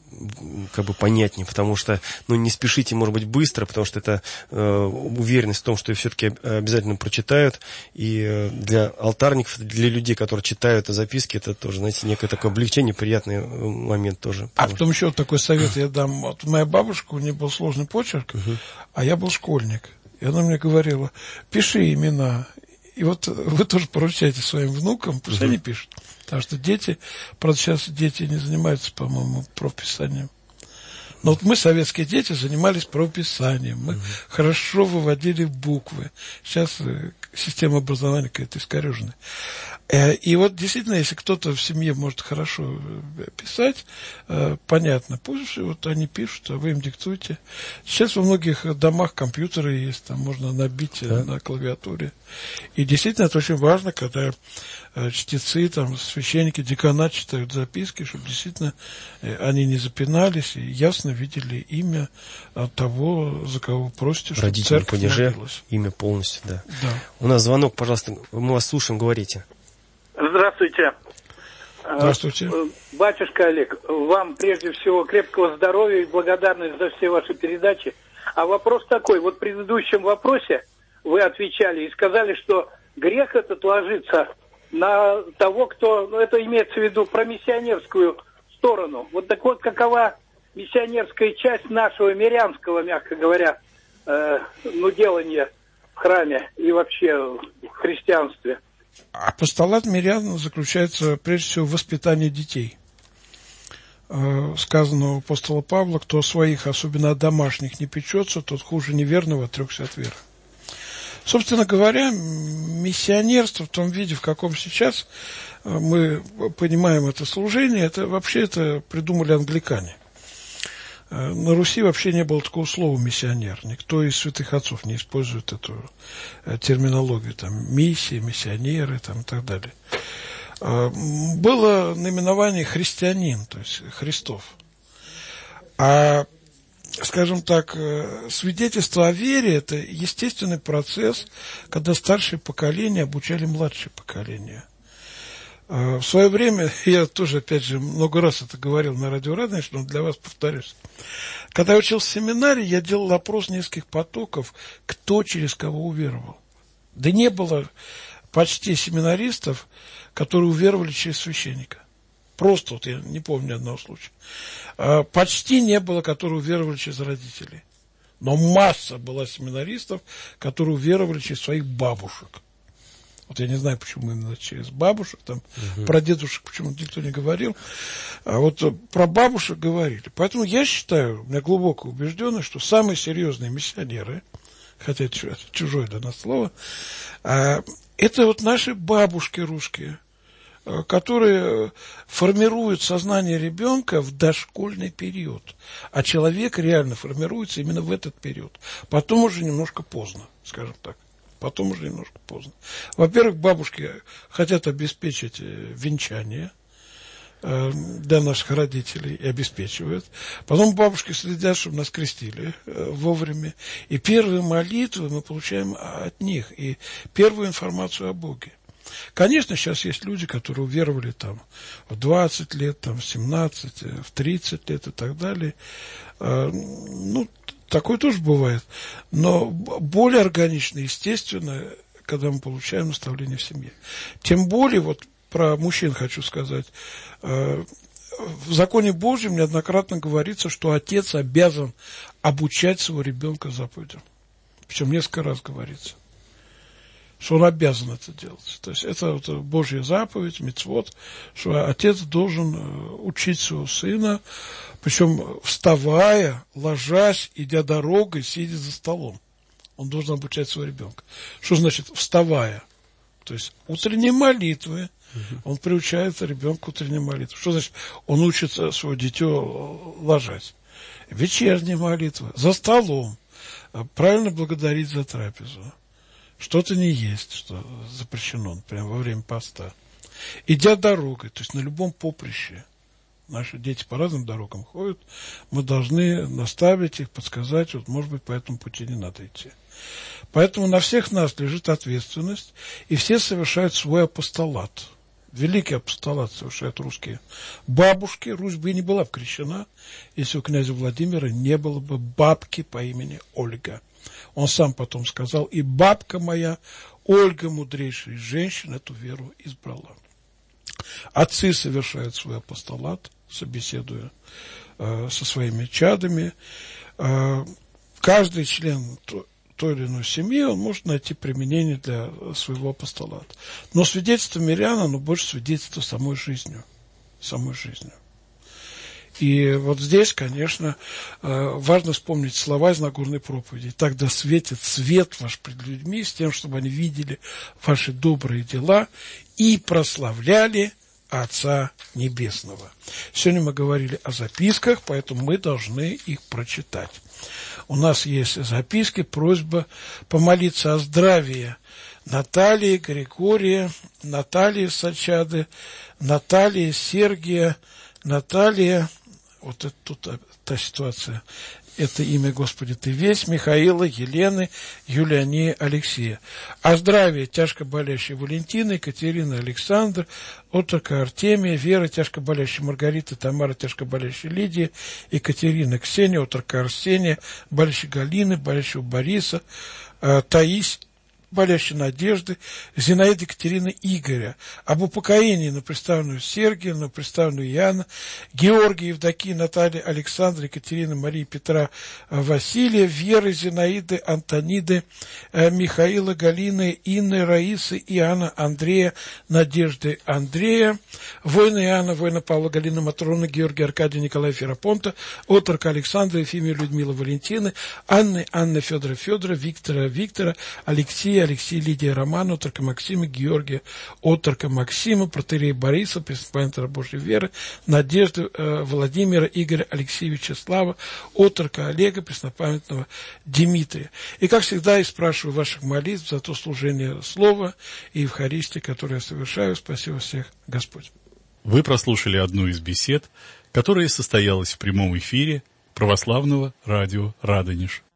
как бы понятнее, потому что, ну, не спешите, может быть, быстро, потому что это уверенность в том, что все-таки обязательно прочитают, и для алтарников, для людей, которые читают записки, это тоже, знаете, некое такое облегчение, приятный момент тоже. А потом еще вот такой совет я дам. Вот моя бабушка, у нее был сложный почерк, а я был школьник. И она мне говорила: пиши имена. И вот вы тоже поручайте своим внукам, пусть они пишут. Потому что дети, правда, сейчас дети не занимаются, по-моему, правописанием. Но вот мы, советские дети, занимались правописанием. Мы хорошо выводили буквы. Сейчас система образования какая-то искореженная. И вот действительно, если кто-то в семье может хорошо писать, понятно, пусть вот они пишут, а вы им диктуете. Сейчас во многих домах компьютеры есть, там можно набить на клавиатуре. И действительно, это очень важно, когда чтецы, там, священники, деканат читают записки, чтобы действительно они не запинались и ясно видели имя того, за кого просите, чтобы родителям церковь падеже, молилась. имя полностью, да. Да. У нас звонок, пожалуйста, мы вас слушаем, говорите. Здравствуйте. Здравствуйте. Батюшка Олег, вам прежде всего крепкого здоровья и благодарность за все ваши передачи. А вопрос такой, вот в предыдущем вопросе вы отвечали и сказали, что грех этот ложится на того, кто, ну, это имеется в виду про миссионерскую сторону. Вот так вот, какова миссионерская часть нашего мирянского, мягко говоря, делания в храме и вообще в христианстве? Апостолат мирян заключается прежде всего в воспитании детей. Сказано у апостола Павла: кто о своих, особенно о домашних, не печется, тот хуже неверного, отрекся от веры. Собственно говоря, миссионерство в том виде, в каком сейчас мы понимаем это служение, это вообще это придумали англикане. На Руси вообще не было такого слова «миссионер». Никто из святых отцов не использует эту терминологию, там, миссии, миссионеры, там, и так далее. Было наименование христианин, то есть Христов. А, скажем так, свидетельство о вере – это естественный процесс, когда старшее поколение обучали младшее поколение. В свое время, я тоже, опять же, много раз это говорил на радио Радонеж, но для вас повторюсь. Когда я учился в семинарии, я делал опрос нескольких потоков, кто через кого уверовал. Да не было почти семинаристов, которые уверовали через священника. Просто вот я не помню ни одного случая. Почти не было, которые уверовали через родителей. Но масса была семинаристов, которые уверовали через своих бабушек. Вот я не знаю, почему именно через бабушек, там, про дедушек почему-то никто не говорил, а вот про бабушек говорили. Поэтому я считаю, у меня глубоко убежденность, что самые серьезные миссионеры, хотя это чужое для нас слово, это вот наши бабушки русские, которые формируют сознание ребенка в дошкольный период. А человек реально формируется именно в этот период. Потом уже немножко поздно, скажем так. Потом уже немножко поздно. Во-первых, бабушки хотят обеспечить венчание для наших родителей и обеспечивают. Потом бабушки следят, чтобы нас крестили вовремя. И первые молитвы мы получаем от них. И первую информацию о Боге. Конечно, сейчас есть люди, которые уверовали там в 20 лет, там, в 17, в 30 лет и так далее. Ну, такое тоже бывает. Но более органично, естественно, когда мы получаем наставление в семье. Тем более, вот про мужчин хочу сказать, в законе Божьем неоднократно говорится, что отец обязан обучать своего ребенка заповедям. Причем несколько раз говорится, что он обязан это делать. То есть это вот Божья заповедь, мицвот, что отец должен учить своего сына, причем вставая, ложась, идя дорогой, сидя за столом. Он должен обучать своего ребенка. Что значит вставая? То есть утренние молитвы. Он приучает ребенка к утренней молитве. Что значит он учит свое дитё ложась? Вечерняя молитва. За столом. Правильно благодарить за трапезу. Что-то не есть, что запрещено, прямо во время поста. Идя дорогой, то есть на любом поприще. Наши дети по разным дорогам ходят. Мы должны наставить их, подсказать, вот, может быть, по этому пути не надо идти. Поэтому на всех нас лежит ответственность, и все совершают свой апостолат. Великий апостолат совершают русские бабушки. Русь бы и не была крещена, если у князя Владимира не было бы бабки по имени Ольга. Он сам потом сказал: и бабка моя, Ольга, мудрейшая женщина, эту веру избрала. Отцы совершают свой апостолат, собеседуя со своими чадами. Каждый член той или иной семьи, он может найти применение для своего апостолата. Но свидетельство мирян, оно больше свидетельство самой жизнью. Самой жизнью. И вот здесь, конечно, важно вспомнить слова из Нагорной проповеди. «Тогда светит свет ваш пред людьми, с тем, чтобы они видели ваши добрые дела и прославляли Отца Небесного». Сегодня мы говорили о записках, поэтому мы должны их прочитать. У нас есть записки, просьба помолиться о здравии Натальи, Григория, Натальи Сачады, Натальи Сергия, Наталья, вот это тут та ситуация, это имя, Господи, Ты весь, Михаила, Елены, Юлиании, Алексея. О здравии тяжко болящей Валентины, Екатерины, Александр, отрока Артемия, Вера, тяжко болящей Маргариты, Тамара, тяжко болящей Лидии, Екатерина, Ксения, отрока Арсения, болящей Галины, болящего Бориса, Таис, болящей Надежды, Зинаиды, Екатерины, Игоря, об упокоении на представленную Сергия, на представленную Яна, Георгия, Евдокии, Натальи, Александра, Екатерины, Марии, Петра, Василия, Веры, Зинаиды, Антониды, Михаила, Галины, Инны, Раисы, Иоанна, Андрея, Надежды, Андрея, воина Иоанна, воина Павла, Галины, Матроны, Георгия, Аркадия, Николая, Ферапонта, отрока Александра, Ефимия, Людмила, Валентины, Анны, Федора, Виктора, Алексея, Лидия, Романа, отрока Максима, Георгия, отрока Максима, протоиерея Бориса, преснопамятного Божьей веры, Надежды, Владимира, Игоря Алексеевича, Слава, отрока Олега, преснопамятного Дмитрия. И, как всегда, я спрашиваю ваших молитв за то служение Слова и Евхаристии, которое я совершаю. Спасибо всех, Господь. Вы прослушали одну из бесед, которая состоялась в прямом эфире православного радио «Радонеж».